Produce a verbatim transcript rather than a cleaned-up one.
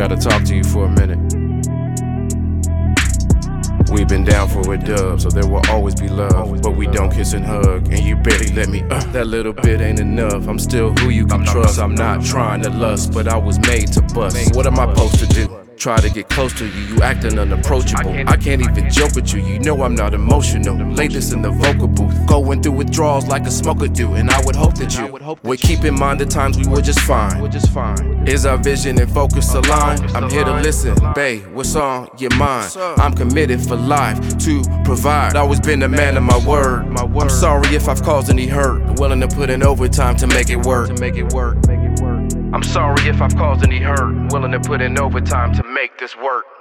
gotta talk to you for a minute. We've been down for a dub, so there will always be love. But we don't kiss and hug, and you barely let me uh. That little bit ain't enough, I'm still who you can trust. I'm not trying to lust, but I was made to bust. What am I supposed to do? Try to get close to you, you acting unapproachable. I can't even joke with you, you know I'm not emotional. Lay this in the vocal booth, going through withdrawals like a smoker do. And I would hope that you would keep in mind the times we were just fine. Is our vision and focus aligned? I'm here to listen, babe, what's on your mind? I'm committed for life to provide. Always been a man of my word. I'm sorry if I've caused any hurt. Willing to put in overtime to make it work. I'm sorry if I've caused any hurt. Willing to put in overtime to make this work.